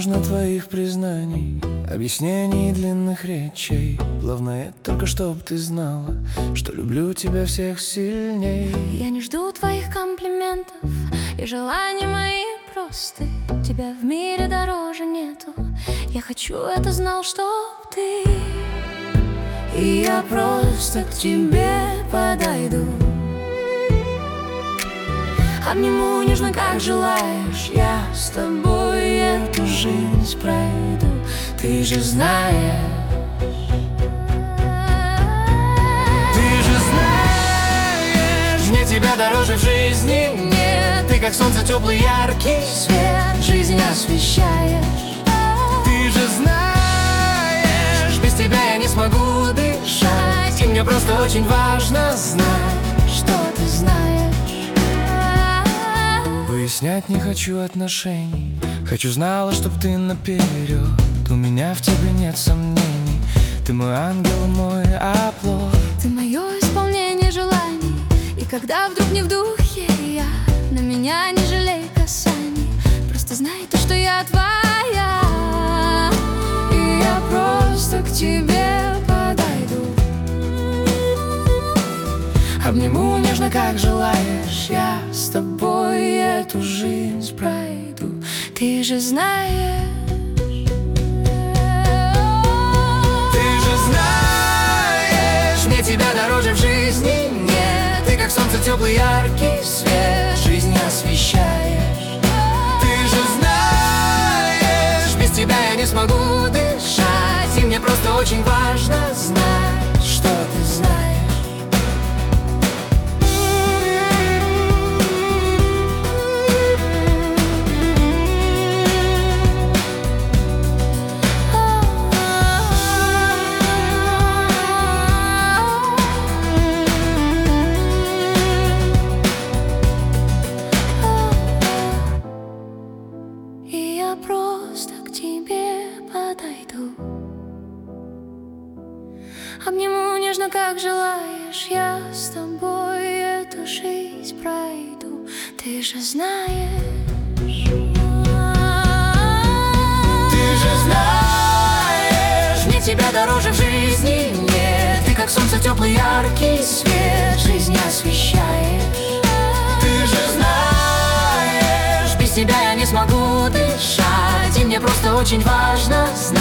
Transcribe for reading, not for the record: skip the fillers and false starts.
нужно твоих признаний, объяснений длинных речей. Главное только, чтоб ты знала, что люблю тебя всех сильней. Я не жду твоих комплиментов, и желания мои просты. Тебя в мире дороже нету. Я хочу, это знал, чтоб ты. И я просто к тебе подойду, обниму нежно, как желаешь. Я с тобой эту жизнь пройду. Ты же знаешь, мне тебя дороже в жизни нет. Ты как солнце, теплый яркий свет, жизнь освещаешь. Ты же знаешь, без тебя я не смогу дышать. И мне просто очень важно знать, что ты знаешь. Выяснять не хочу отношений, хочу знала, чтоб ты наперед. У меня в тебе нет сомнений. Ты мой ангел, мой оплот. Ты мое исполнение желаний. И когда вдруг не в духе я, на меня не жалей касаний. Просто знай то, что я твоя. И я просто к тебе подойду, обниму нежно, как желаешь. Я с тобой эту жизнь пройду. Ты же знаешь, мне тебя дороже в жизни нет. Ты как солнце, теплый яркий свет, жизнь освещаешь. Ты же знаешь, без тебя я не смогу дышать. И мне просто очень важно знать, что ты знаешь. я просто к тебе подойду, обниму нежно, как желаешь. Я с тобой эту жизнь пройду. Ты же знаешь, мне тебя дороже в жизни нет. Ты как солнце, теплый яркий свет, жизнь освещаешь. Ты же знаешь, без тебя я не смогу дышать. И мне просто очень важно знать.